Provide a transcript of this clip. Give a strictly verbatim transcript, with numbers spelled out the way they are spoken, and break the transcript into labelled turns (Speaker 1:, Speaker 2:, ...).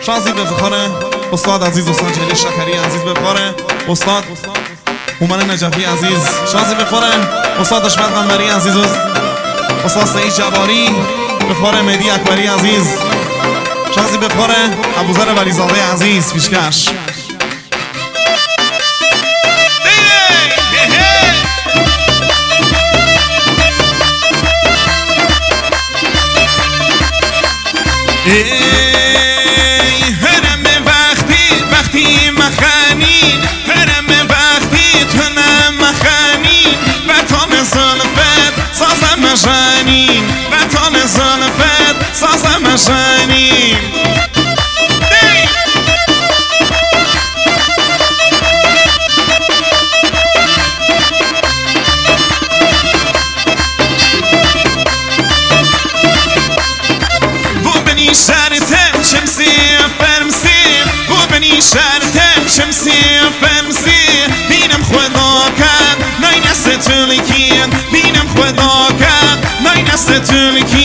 Speaker 1: شازی بفخاره استاد عزیز استاد جلیل شکری عزیز بفخاره استاد هومن نجفی عزیز شازی بفخاره استاد اشمت قنبری عزیز استاد سعید جباری بفخاره مهدی اکبری عزیز شازی بفخاره ابوذر ولیزاده عزیز پیشکش
Speaker 2: هرم وقتی وقتی مخانین هرم وقتی تنم مخانین بطان زلفت سازم مجانین بطان زلفت سازم مجانین شرتم شمسی فرمسی بو بنی شرتم شمسی فرمسی بینم خدا کرد نای نست تلکین بینم خدا کرد نای نست تلکین